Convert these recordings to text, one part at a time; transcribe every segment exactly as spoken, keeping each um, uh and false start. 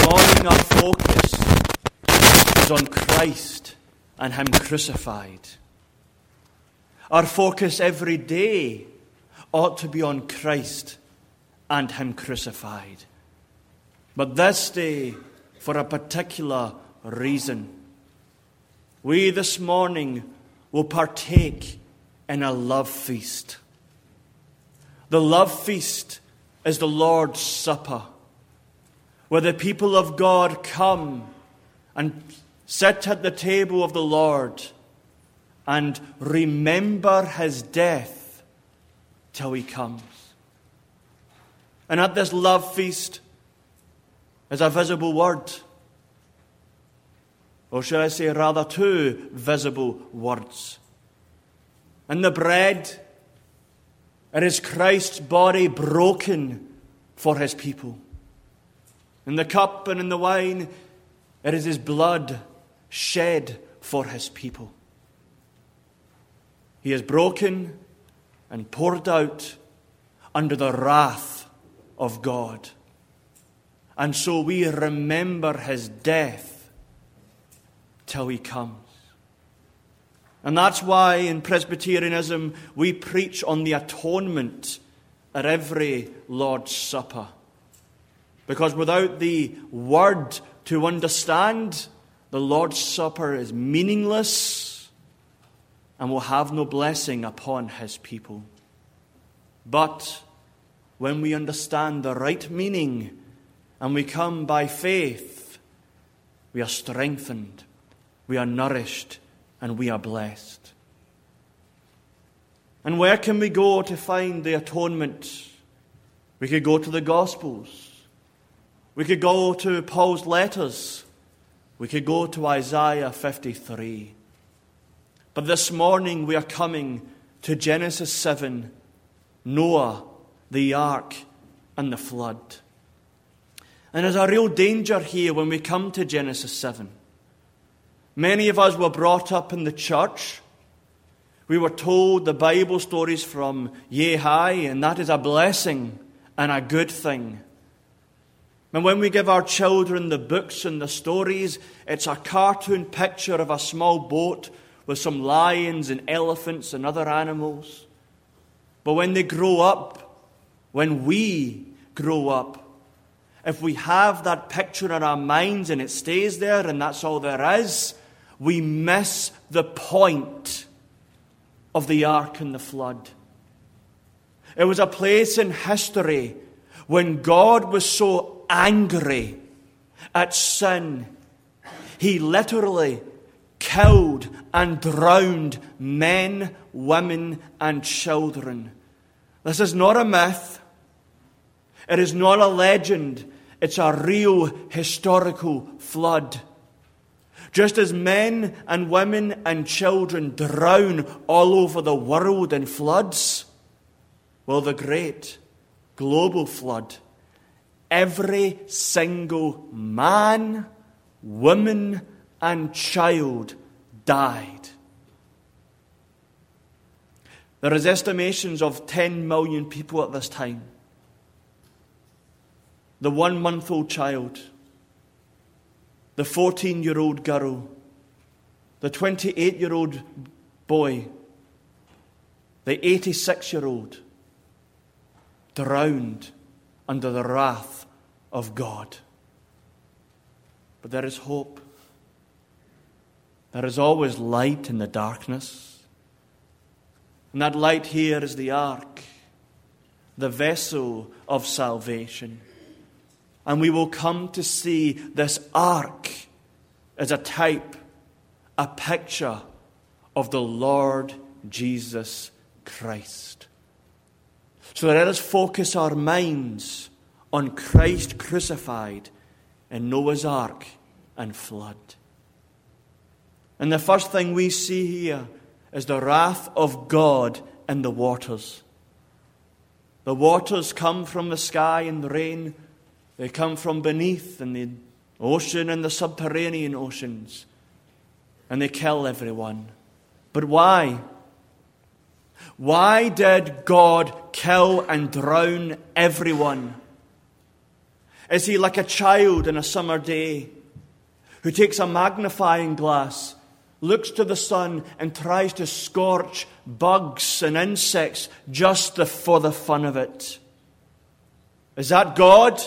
morning our focus is on Christ and Him crucified. Our focus every day ought to be on Christ and Him crucified. But this day, for a particular reason, we this morning will partake in a love feast. The love feast is the Lord's Supper, where the people of God come and sit at the table of the Lord and remember His death till He comes. And at this love feast is a visible word. Or shall I say rather two visible words. In the bread, it is Christ's body broken for His people. In the cup and in the wine, it is His blood shed for His people. He is broken and poured out under the wrath of God. And so we remember His death till He comes. And that's why in Presbyterianism we preach on the atonement at every Lord's Supper. Because without the word to understand, the Lord's Supper is meaningless and will have no blessing upon His people. But when we understand the right meaning and we come by faith, we are strengthened, we are nourished, and we are blessed. And where can we go to find the atonement? We could go to the Gospels. We could go to Paul's letters. We could go to Isaiah fifty-three. But this morning we are coming to Genesis seven, Noah, the ark, and the flood. And there's a real danger here when we come to Genesis seven. Many of us were brought up in the church. We were told the Bible stories from yea high, and that is a blessing and a good thing. And when we give our children the books and the stories, it's a cartoon picture of a small boat with some lions and elephants and other animals. But when they grow up, when we grow up, if we have that picture in our minds and it stays there and that's all there is, we miss the point of the ark and the flood. It was a place in history when God was so angry at sin, He literally killed and drowned men, women, and children. This is not a myth. It is not a legend. It's a real historical flood. Just as men and women and children drown all over the world in floods, well, the great global flood, every single man, woman, and child died. There is estimations of ten million people at this time. The one-month-old child, the fourteen-year-old girl, the twenty-eight-year-old boy, the eighty-six-year-old, drowned under the wrath of God. But there is hope. There is always light in the darkness. And that light here is the ark, the vessel of salvation. And we will come to see this ark as a type, a picture of the Lord Jesus Christ. So let us focus our minds on Christ crucified in Noah's ark and flood. And the first thing we see here is the wrath of God in the waters. The waters come from the sky and the rain. They come from beneath in the ocean and the subterranean oceans. And they kill everyone. But why? Why did God kill and drown everyone? Is he like a child in a summer day who takes a magnifying glass, looks to the sun and tries to scorch bugs and insects just for the fun of it? Is that God?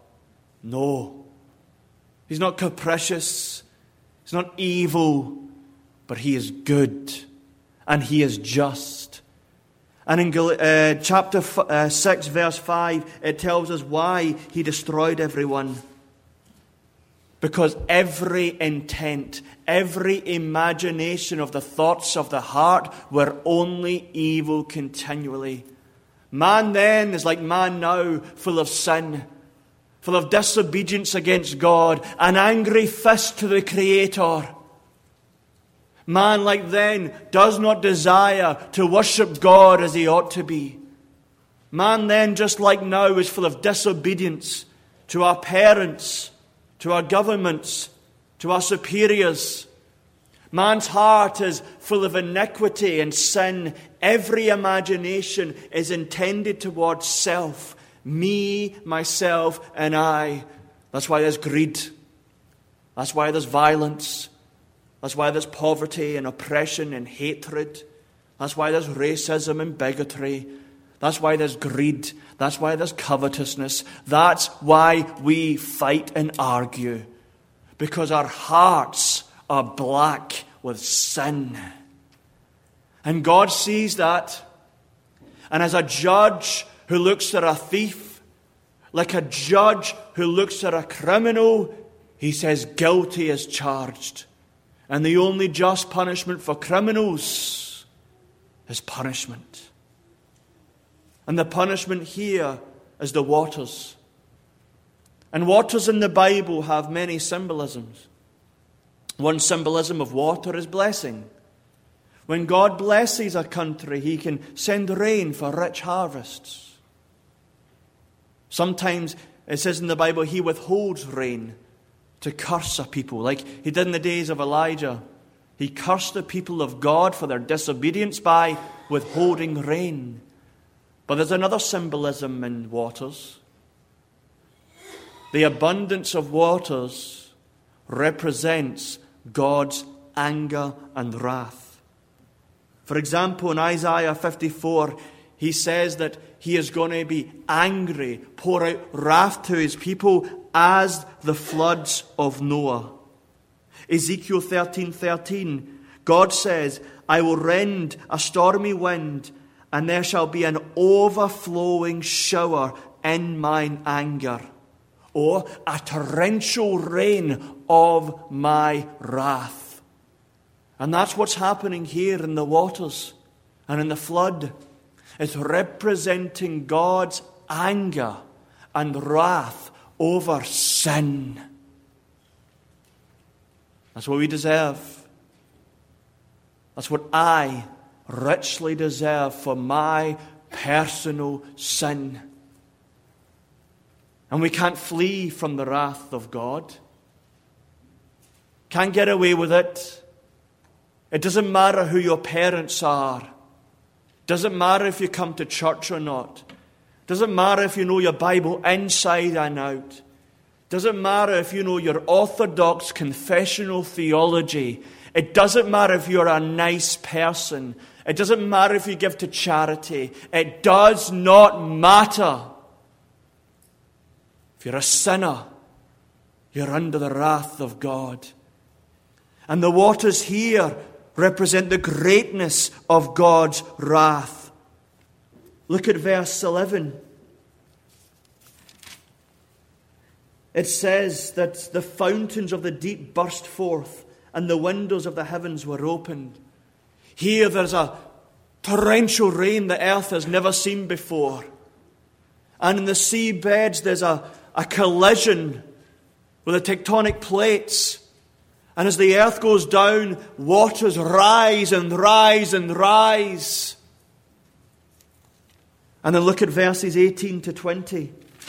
No. He's not capricious. He's not evil. But he is good. And he is just. And in uh, chapter uh, six, verse five, it tells us why he destroyed everyone. Because every intent, every imagination of the thoughts of the heart were only evil continually. Man then is like man now, full of sin, full of disobedience against God, an angry fist to the Creator. Man like then does not desire to worship God as he ought to be. Man then, just like now, is full of disobedience to our parents, to our governments, to our superiors. Man's heart is full of iniquity and sin. Every imagination is intended towards self. Me, myself, and I. That's why there's greed. That's why there's violence. That's why there's poverty and oppression and hatred. That's why there's racism and bigotry. That's why there's greed. That's why there's covetousness. That's why we fight and argue. Because our hearts are black with sin. And God sees that. And as a judge who looks at a thief, like a judge who looks at a criminal, he says guilty is charged. And the only just punishment for criminals is punishment. And the punishment here is the waters. And waters in the Bible have many symbolisms. One symbolism of water is blessing. When God blesses a country, he can send rain for rich harvests. Sometimes it says in the Bible he withholds rain to curse a people, like he did in the days of Elijah. He cursed the people of God for their disobedience by withholding rain. But there's another symbolism in waters. The abundance of waters represents God's anger and wrath. For example, in Isaiah fifty-four, he says that he is going to be angry, pour out wrath to his people as the floods of Noah. Ezekiel thirteen thirteen, God says, I will rend a stormy wind, and there shall be an overflowing shower in mine anger, or a torrential rain of my wrath. And that's what's happening here in the waters and in the flood. It's representing God's anger and wrath over sin. That's what we deserve. That's what I richly deserve for my personal sin. And we can't flee from the wrath of God. Can't get away with it. It doesn't matter who your parents are. Doesn't matter if you come to church or not. Doesn't matter if you know your Bible inside and out. Doesn't matter if you know your orthodox confessional theology. It doesn't matter if you're a nice person. It doesn't matter if you give to charity. It does not matter. If you're a sinner, you're under the wrath of God. And the waters here represent the greatness of God's wrath. Look at verse eleven. It says that the fountains of the deep burst forth, and the windows of the heavens were opened. Here there's a torrential rain the earth has never seen before. And in the seabeds there's a, a collision with the tectonic plates. And as the earth goes down, waters rise and rise and rise. And then look at verses eighteen to twenty.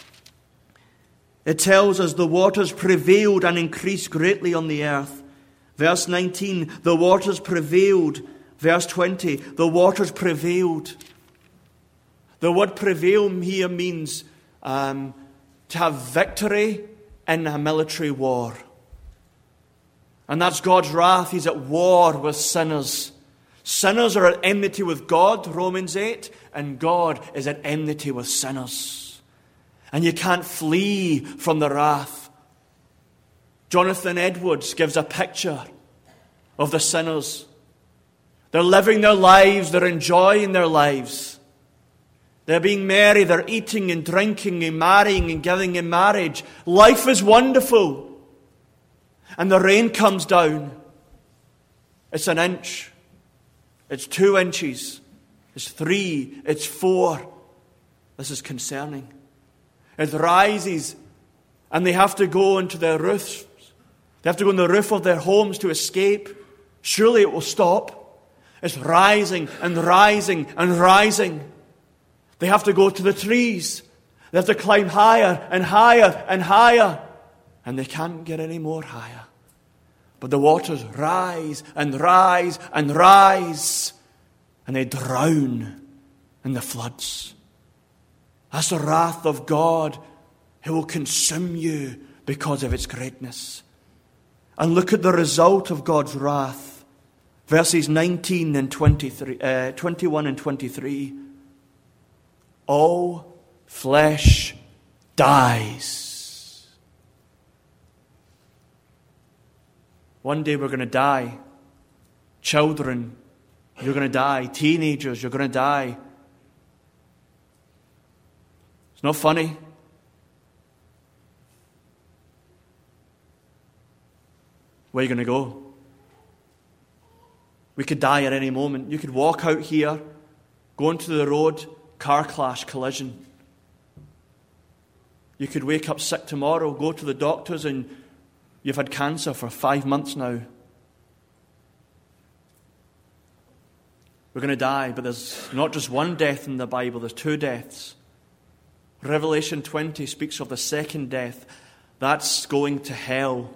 It tells us the waters prevailed and increased greatly on the earth. Verse nineteen, the waters prevailed. Verse twenty, the waters prevailed. The word prevail here means um, to have victory in a military war. And that's God's wrath. He's at war with sinners. Sinners are at enmity with God, Romans eight, and God is at enmity with sinners. And you can't flee from the wrath. Jonathan Edwards gives a picture of the sinners. They're living their lives, they're enjoying their lives. They're being merry, they're eating and drinking and marrying and giving in marriage. Life is wonderful. And the rain comes down. It's an inch. It's two inches. It's three. It's four. This is concerning. It rises and they have to go into their roofs. They have to go on the roof of their homes to escape. Surely it will stop. It's rising and rising and rising. They have to go to the trees. They have to climb higher and higher and higher. And they can't get any more higher. But the waters rise and rise and rise. And they drown in the floods. That's the wrath of God. He will consume you because of its greatness. And look at the result of God's wrath. Verses nineteen and twenty-three, uh, twenty-one and twenty-three. All flesh dies. One day we're going to die. Children, you're going to die. Teenagers, you're going to die. It's not funny. Where are you going to go? We could die at any moment. You could walk out here, go into the road, car clash, collision. You could wake up sick tomorrow, go to the doctors, and you've had cancer for five months now. We're going to die, but there's not just one death in the Bible, there's two deaths. Revelation twenty speaks of the second death. That's going to hell.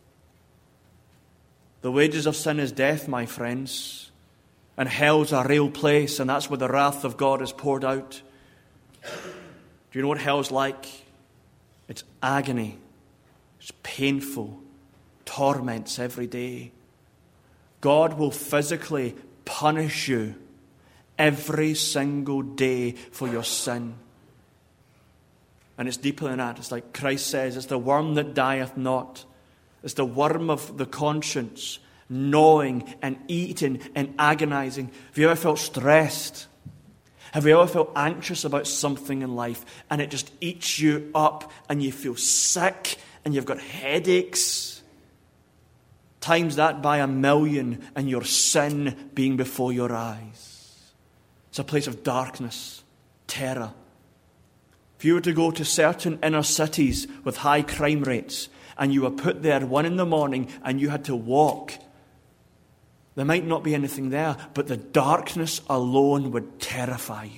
The wages of sin is death, my friends. And hell's a real place, and that's where the wrath of God is poured out. Do you know what hell's like? It's agony. It's painful. Torments every day. God will physically punish you every single day for your sin. And it's deeper than that. It's like Christ says, it's the worm that dieth not. It's the worm of the conscience, gnawing and eating and agonizing. Have you ever felt stressed? Have you ever felt anxious about something in life and it just eats you up and you feel sick and you've got headaches? Times that by a million and your sin being before your eyes. It's a place of darkness, terror. If you were to go to certain inner cities with high crime rates, and you were put there at one in the morning and you had to walk, there might not be anything there, but the darkness alone would terrify you.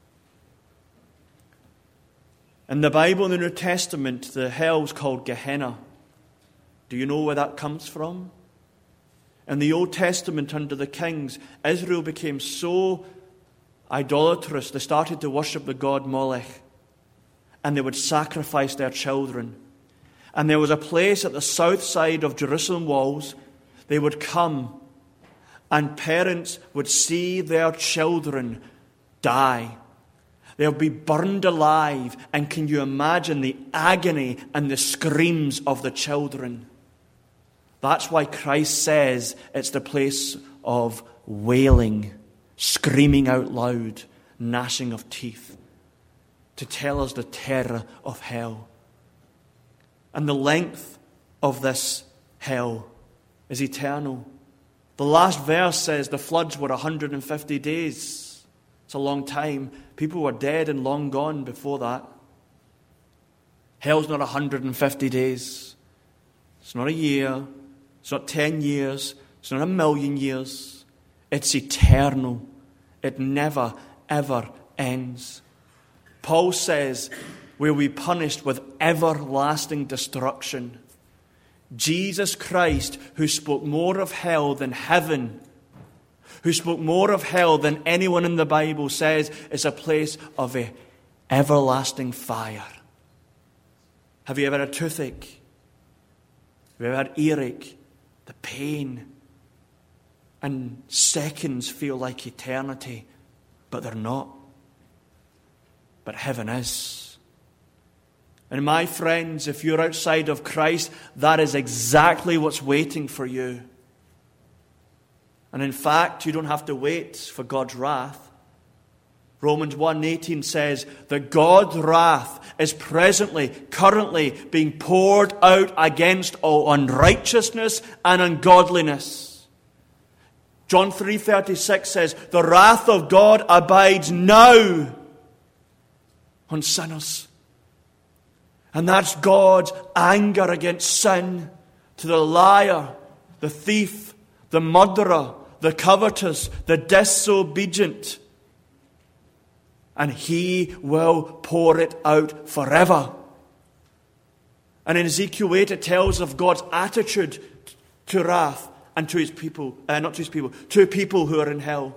In the Bible, in the New Testament, the hell's called Gehenna. Do you know where that comes from? In the Old Testament, under the kings, Israel became so idolatrous, they started to worship the god Molech, and they would sacrifice their children. And there was a place at the south side of Jerusalem walls. They would come and parents would see their children die. They would be burned alive. And can you imagine the agony and the screams of the children? That's why Christ says it's the place of wailing, screaming out loud, gnashing of teeth, to tell us the terror of hell. And the length of this hell is eternal. The last verse says the floods were one hundred fifty days. It's a long time. People were dead and long gone before that. Hell's not one hundred fifty days. It's not a year. It's not ten years. It's not a million years. It's eternal. It never, ever ends. Paul says we'll be punished with everlasting destruction. Jesus Christ, who spoke more of hell than heaven, who spoke more of hell than anyone in the Bible, says it's a place of a everlasting fire. Have you ever had a toothache? Have you ever had earache? The pain. And seconds feel like eternity, but they're not. But heaven is. And my friends, if you're outside of Christ, that is exactly what's waiting for you. And in fact, you don't have to wait for God's wrath. Romans one eighteen says that God's wrath is presently, currently being poured out against all unrighteousness and ungodliness. John three thirty-six says, the wrath of God abides now on sinners. And that's God's anger against sin to the liar, the thief, the murderer, the covetous, the disobedient. And He will pour it out forever. And in Ezekiel eight it tells of God's attitude to wrath and to His people, uh, not to His people, to people who are in hell.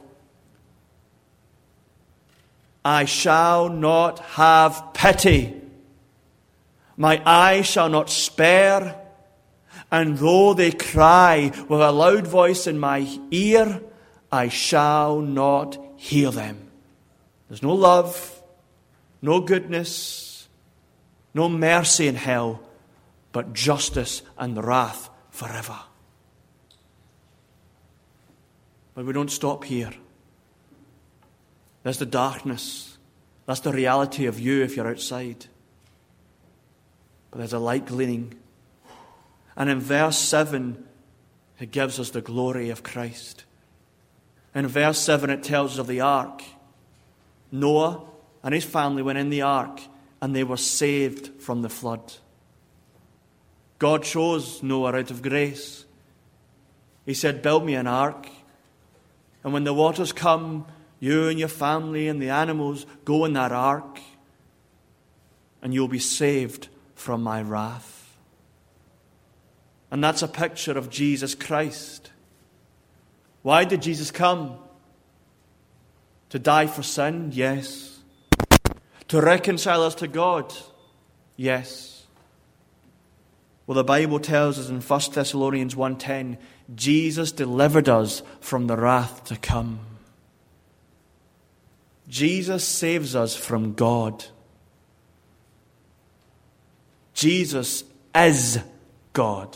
I shall not have pity. My eye shall not spare. And though they cry with a loud voice in my ear, I shall not hear them. There's no love, no goodness, no mercy in hell, but justice and wrath forever. But we don't stop here. There's the darkness. That's the reality of you if you're outside. But there's a light gleaming. And in verse seven, it gives us the glory of Christ. In verse seven, it tells us of the ark. Noah and his family went in the ark, and they were saved from the flood. God chose Noah out of grace. He said, build me an ark, and when the waters come, you and your family and the animals go in that ark, and you'll be saved from my wrath. And that's a picture of Jesus Christ. Why did Jesus come? To die for sin? Yes. To reconcile us to God? Yes. Well, the Bible tells us in First Thessalonians one ten, Jesus delivered us from the wrath to come. Jesus saves us from God. Jesus is God.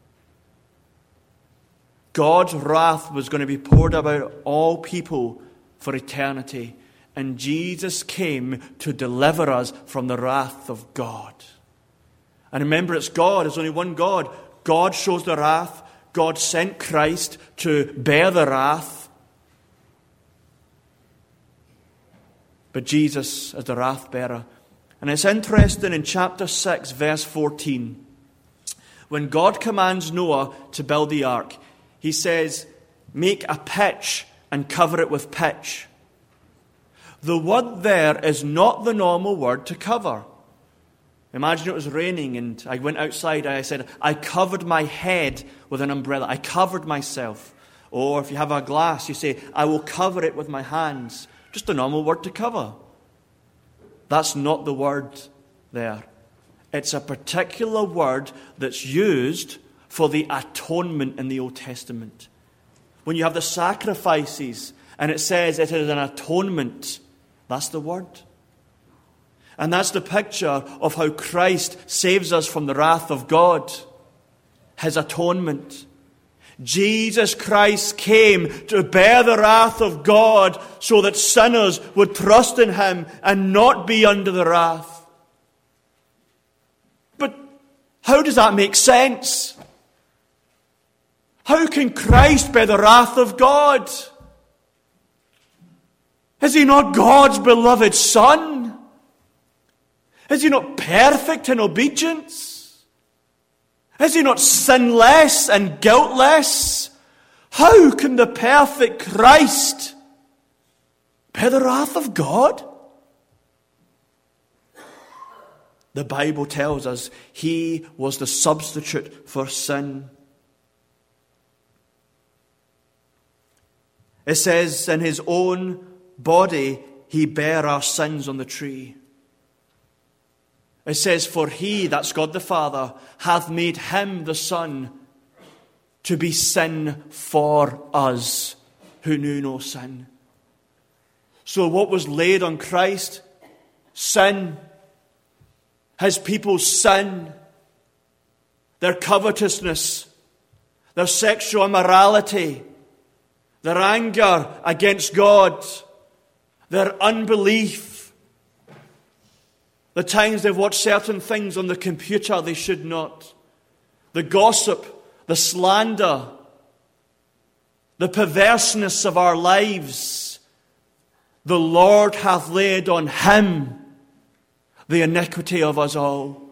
God's wrath was going to be poured about all people for eternity. And Jesus came to deliver us from the wrath of God. And remember, it's God. There's only one God. God shows the wrath. God sent Christ to bear the wrath. But Jesus is the wrath bearer. And it's interesting in chapter six, verse fourteen. When God commands Noah to build the ark, He says, make a pitch and cover it with pitch. The word there is not the normal word to cover. Imagine it was raining and I went outside and I said, I covered my head with an umbrella. I covered myself. Or if you have a glass, you say, I will cover it with my hands. Just a normal word to cover. That's not the word there. It's a particular word that's used for the atonement in the Old Testament. When you have the sacrifices and it says it is an atonement, that's the word. And that's the picture of how Christ saves us from the wrath of God. His atonement. Jesus Christ came to bear the wrath of God so that sinners would trust in Him and not be under the wrath. But how does that make sense? How can Christ bear the wrath of God? Is He not God's beloved Son? Is He not perfect in obedience? Is He not sinless and guiltless? How can the perfect Christ bear the wrath of God? The Bible tells us He was the substitute for sin. It says in His own body He bare our sins on the tree. It says, for he, that's God the Father, hath made him, the Son, to be sin for us who knew no sin. So what was laid on Christ? Sin. His people's sin. Their covetousness. Their sexual immorality. Their anger against God. Their unbelief. The times they've watched certain things on the computer they should not. The gossip. The slander. The perverseness of our lives. The Lord hath laid on him the iniquity of us all.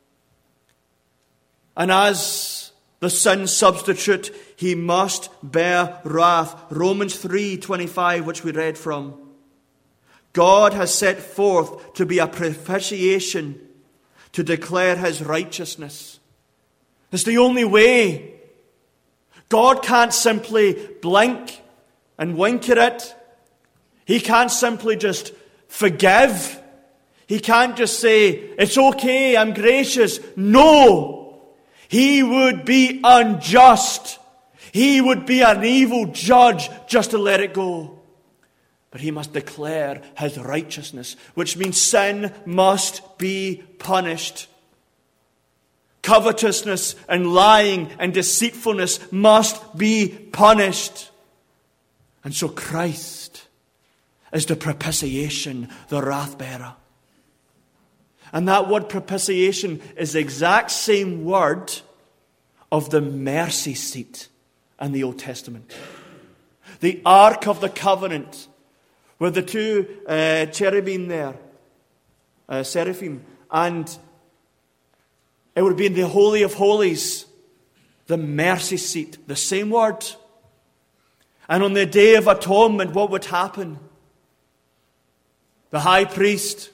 And as the sin substitute, he must bear wrath. Romans three twenty-five, which we read from. God has set forth to be a propitiation to declare his righteousness. It's the only way. God can't simply blink and wink at it. He can't simply just forgive. He can't just say, it's okay, I'm gracious. No! He would be unjust. He would be an evil judge just to let it go. But he must declare his righteousness, which means sin must be punished. Covetousness and lying and deceitfulness must be punished. And so Christ is the propitiation, the wrath bearer. And that word propitiation is the exact same word of the mercy seat in the Old Testament. The Ark of the Covenant, with the two uh, cherubim there, uh, seraphim, and it would be in the Holy of Holies, the mercy seat, the same word. And on the Day of Atonement, what would happen? The high priest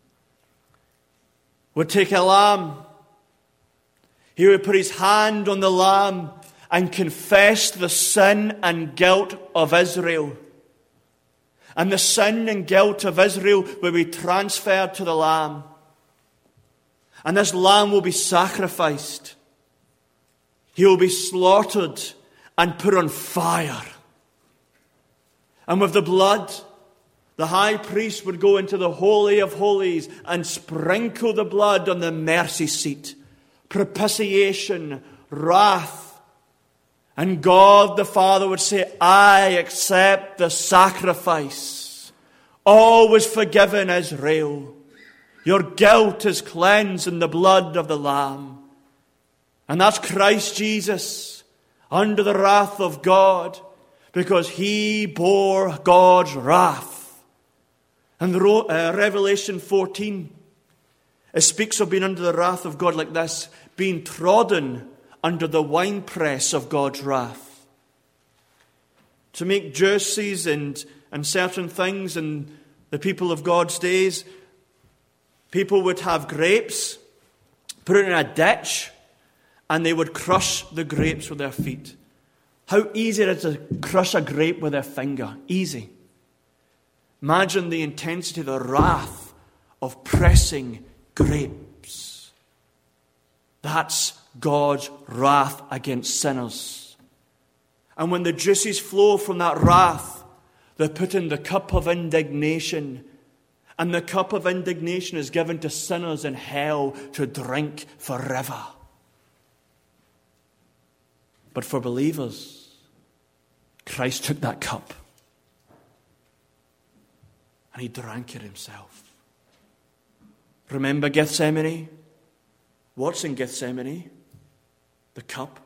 would take a lamb. He would put his hand on the lamb and confess the sin and guilt of Israel. And the sin and guilt of Israel will be transferred to the lamb. And this lamb will be sacrificed. He will be slaughtered and put on fire. And with the blood, the high priest would go into the Holy of Holies and sprinkle the blood on the mercy seat. Propitiation, wrath. And God the Father would say, I accept the sacrifice. All was forgiven, Israel. Your guilt is cleansed in the blood of the Lamb. And that's Christ Jesus under the wrath of God, because he bore God's wrath. And uh, Revelation fourteen, it speaks of being under the wrath of God like this, being trodden under the winepress of God's wrath. To make jerseys and, and certain things in the people of God's days, people would have grapes, put it in a ditch, and they would crush the grapes with their feet. How easy it is to crush a grape with their finger. Easy. Imagine the intensity, the wrath of pressing grapes. That's God's wrath against sinners. And when the juices flow from that wrath, they put in the cup of indignation. And the cup of indignation is given to sinners in hell to drink forever. But for believers, Christ took that cup and he drank it himself. Remember Gethsemane? What's in Gethsemane? The cup.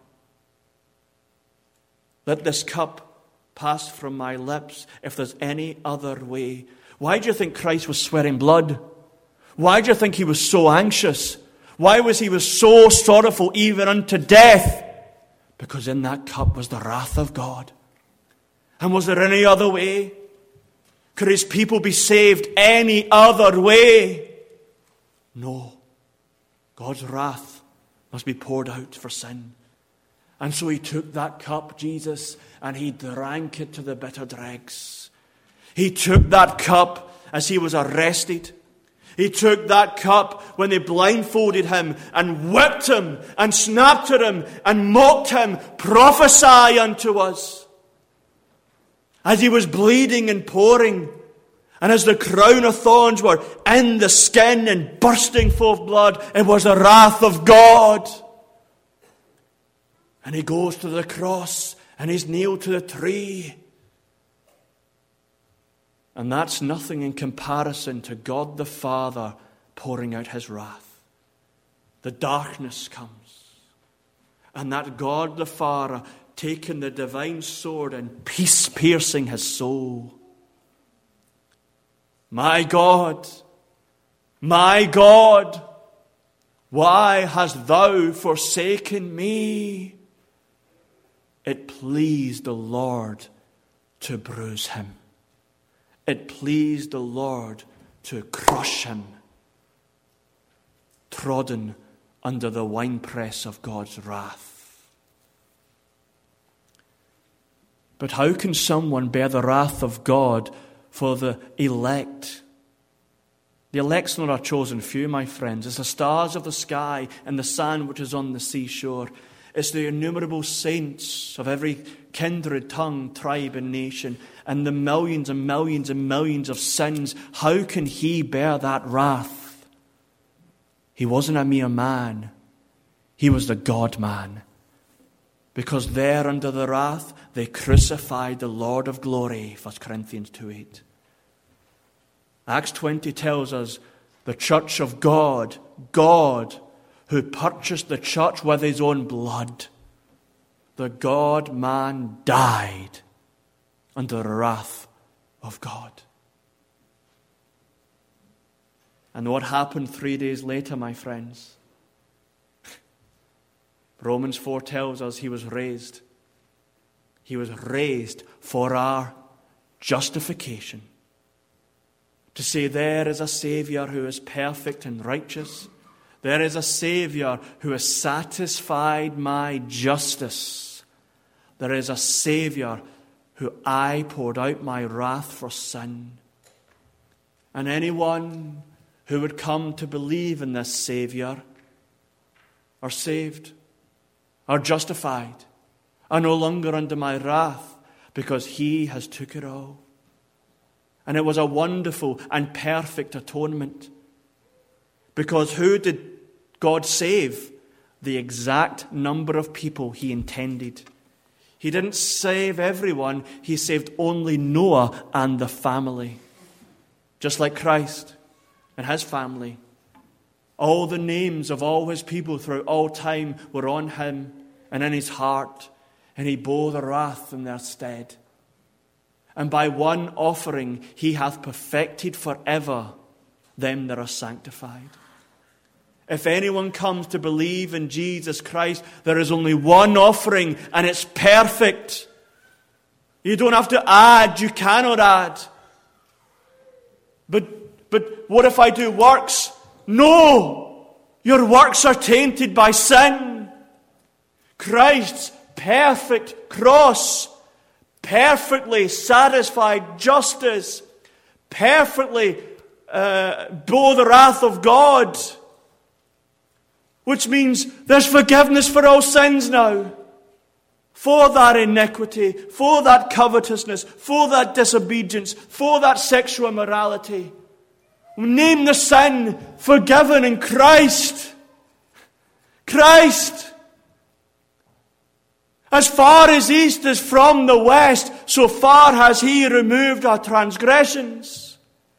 Let this cup pass from my lips if there's any other way. Why do you think Christ was sweating blood? Why do you think he was so anxious? Why was he was so sorrowful even unto death? Because in that cup was the wrath of God. And was there any other way? Could his people be saved any other way? No. God's wrath must be poured out for sin. And so he took that cup, Jesus, and he drank it to the bitter dregs. He took that cup as he was arrested. He took that cup when they blindfolded him and whipped him and snapped at him and mocked him. Prophesy unto us. As he was bleeding and pouring, and as the crown of thorns were in the skin and bursting forth blood, it was the wrath of God. And he goes to the cross and he's nailed to the tree. And that's nothing in comparison to God the Father pouring out his wrath. The darkness comes. And that God the Father taking the divine sword and peace piercing his soul. My God, my God, why hast thou forsaken me? It pleased the Lord to bruise him. It pleased the Lord to crush him, trodden under the winepress of God's wrath. But how can someone bear the wrath of God for the elect? The elect's not a chosen few, my friends. It's the stars of the sky and the sand which is on the seashore. It's the innumerable saints of every kindred, tongue, tribe, and nation, and the millions and millions and millions of sins. How can he bear that wrath? He wasn't a mere man. He was the God-man. Because there under the wrath, they crucified the Lord of glory, First Corinthians two eight. Acts twenty tells us the church of God, God, who purchased the church with his own blood. The God-man died under the wrath of God. And what happened three days later, my friends? Romans four tells us he was raised. He was raised for our justification. To say there is a Savior who is perfect and righteous. There is a Savior who has satisfied my justice. There is a Savior who I poured out my wrath for sin. And anyone who would come to believe in this Savior are saved, are justified, are no longer under my wrath because he has took it all. And it was a wonderful and perfect atonement. Because who did God save? The exact number of people he intended. He didn't save everyone. He saved only Noah and the family. Just like Christ and his family. All the names of all his people throughout all time were on him and in his heart. And he bore the wrath in their stead. And by one offering he hath perfected forever them that are sanctified. If anyone comes to believe in Jesus Christ, there is only one offering and it's perfect. You don't have to add, you cannot add. But, but what if I do works? No! Your works are tainted by sin. Christ's perfect cross, perfectly satisfied justice, perfectly uh, bore the wrath of God. Which means there's forgiveness for all sins now. For that iniquity, for that covetousness, for that disobedience, for that sexual immorality. Name the sin forgiven in Christ. Christ. As far as east is from the west, so far has he removed our transgressions.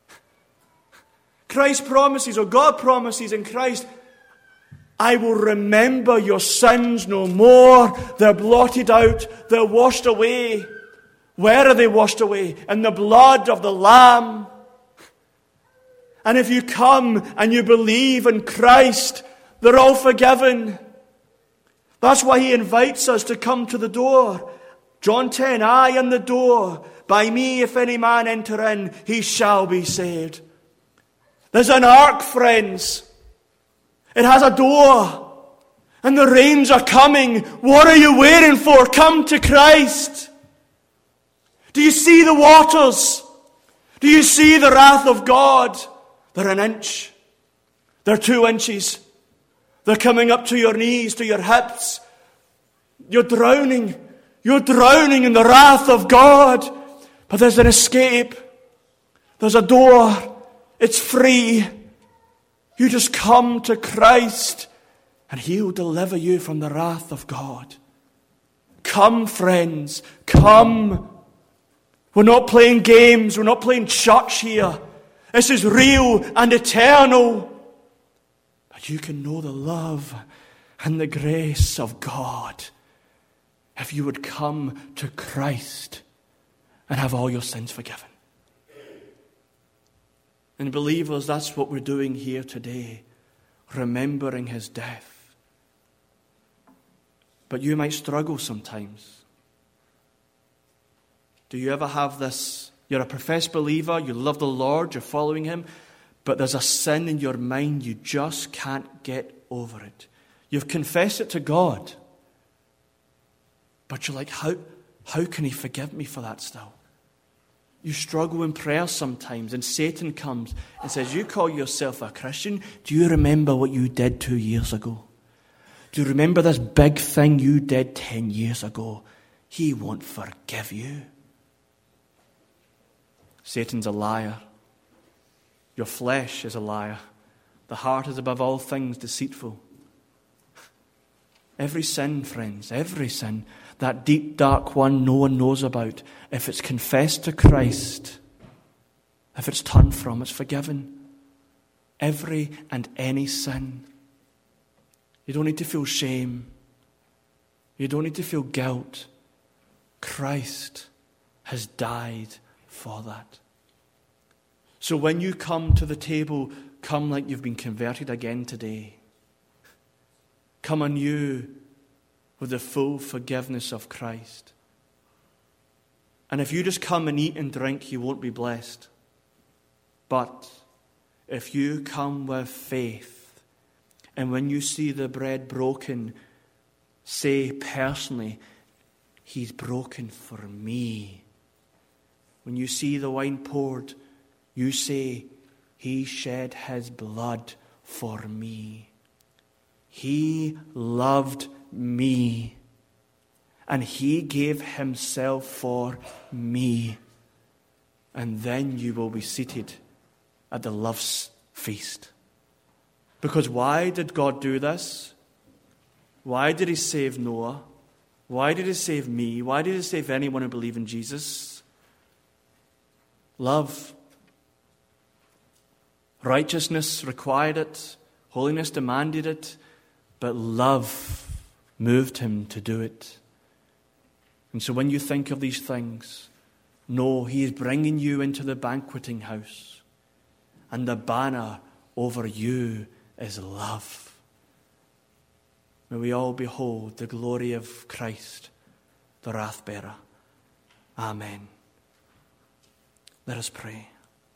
Christ promises, or God promises in Christ, I will remember your sins no more. They're blotted out. They're washed away. Where are they washed away? In the blood of the Lamb. And if you come and you believe in Christ, they're all forgiven. That's why he invites us to come to the door. John ten, I am the door. By me, if any man enter in, he shall be saved. There's an ark, friends. It has a door. And the rains are coming. What are you waiting for? Come to Christ. Do you see the waters? Do you see the wrath of God? They're an inch. They're two inches. They're coming up to your knees, to your hips. You're drowning. You're drowning in the wrath of God. But there's an escape. There's a door. It's free. You just come to Christ and He'll deliver you from the wrath of God. Come, friends. Come. We're not playing games. We're not playing church here. This is real and eternal. But you can know the love and the grace of God if you would come to Christ and have all your sins forgiven. And believers, that's what we're doing here today, remembering His death. But you might struggle sometimes. Do you ever have this? You're a professed believer, you love the Lord, you're following Him, but there's a sin in your mind, you just can't get over it. You've confessed it to God, but you're like, how, how can He forgive me for that still? You struggle in prayer sometimes, and Satan comes and says, you call yourself a Christian, do you remember what you did two years ago? Do you remember this big thing you did ten years ago? He won't forgive you. Satan's a liar. Your flesh is a liar. The heart is above all things deceitful. Every sin, friends, every sin, that deep, dark one no one knows about, if it's confessed to Christ, if it's turned from, it's forgiven. Every and any sin. You don't need to feel shame. You don't need to feel guilt. Christ has died for that. So when you come to the table, come like you've been converted again today. Come anew with the full forgiveness of Christ. And if you just come and eat and drink, you won't be blessed. But if you come with faith, and when you see the bread broken, say personally, He's broken for me. When you see the wine poured, you say, He shed His blood for me. He loved me. And He gave Himself for me. And then you will be seated at the love's feast. Because why did God do this? Why did He save Noah? Why did He save me? Why did He save anyone who believes in Jesus? Love. Righteousness required it. Holiness demanded it. But love moved Him to do it. And so when you think of these things, know He is bringing you into the banqueting house. And the banner over you is love. May we all behold the glory of Christ, the wrath-bearer. Amen. Let us pray.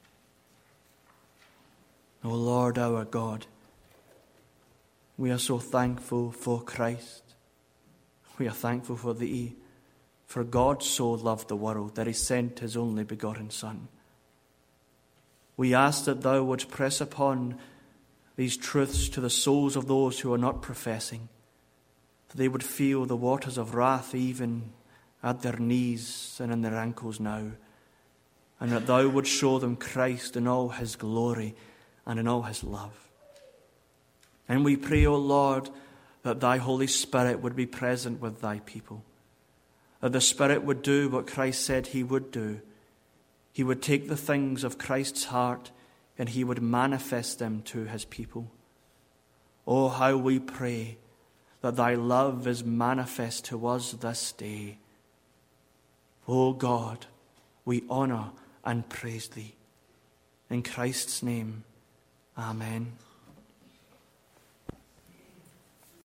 O Lord our God, we are so thankful for Christ. We are thankful for Thee. For God so loved the world that He sent His only begotten Son. We ask that Thou wouldst press upon these truths to the souls of those who are not professing, that they would feel the waters of wrath even at their knees and in their ankles now, and that Thou wouldst show them Christ in all His glory and in all His love. And we pray, O Lord, that Thy Holy Spirit would be present with Thy people, that the Spirit would do what Christ said He would do. He would take the things of Christ's heart and He would manifest them to His people. Oh, how we pray that Thy love is manifest to us this day. Oh God, we honor and praise Thee. In Christ's name, amen.